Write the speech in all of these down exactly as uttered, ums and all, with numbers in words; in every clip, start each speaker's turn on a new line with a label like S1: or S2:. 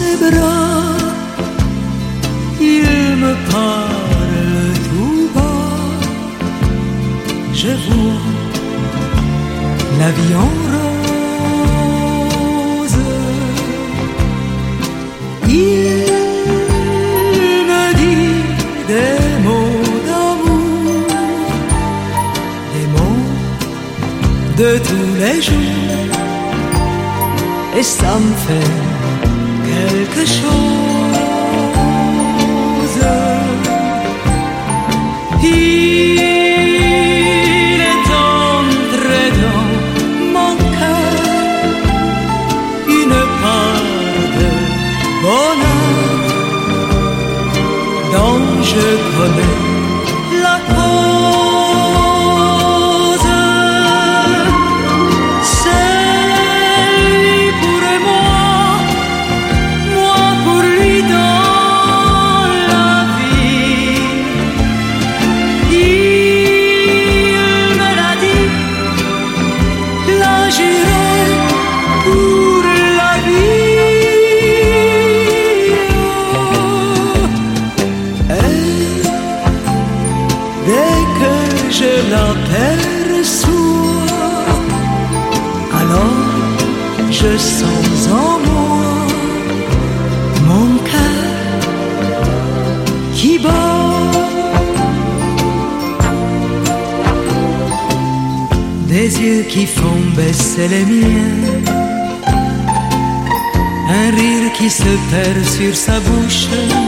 S1: ses bras, il me parle tout bas. Je vois la vie en rose. Il me dit des mots d'amour, des mots de tous les jours, et ça me fait quelque chose. Il est entré dans mon cœur une part de bonheur dont je connais la cause. C'est lui pour moi, moi pour lui dans la vie. Il me l'a dit, l'a juré pour la vie. Et dès que je l'aperçois, alors je sens en moi mon cœur qui bat. Des yeux qui font baisser les miens, un rire qui se perd sur sa bouche.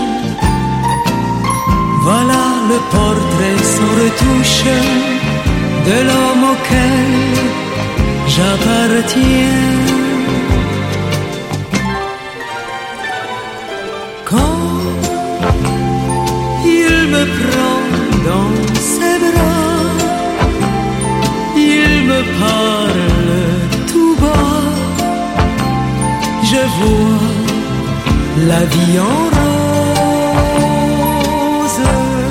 S1: Voilà le portrait sans retouche de l'homme auquel j'appartiens. Quand il me prend dans ses bras, il me parle tout bas, je vois la vie en rose.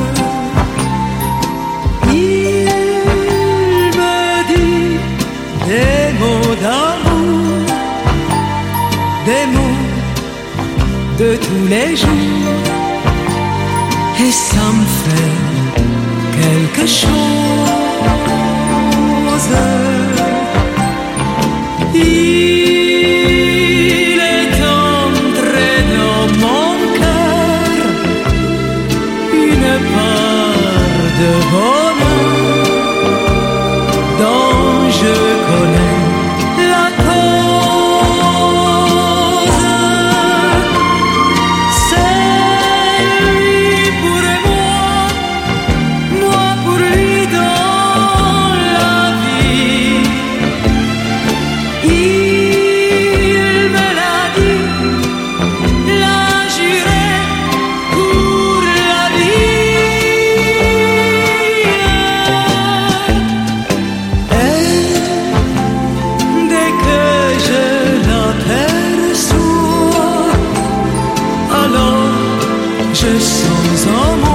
S1: Il me dit des mots d'amour, des mots de tous les jours, et ça me fait quelque chose. Il est entré dans mon cœur une part de bonheur dont je connais la cause. C'est lui pour moi, moi pour lui dans la vie. Il me l'a dit, l'a juré pour la vie. Et dès que je l'aperçois, alors je sens en moi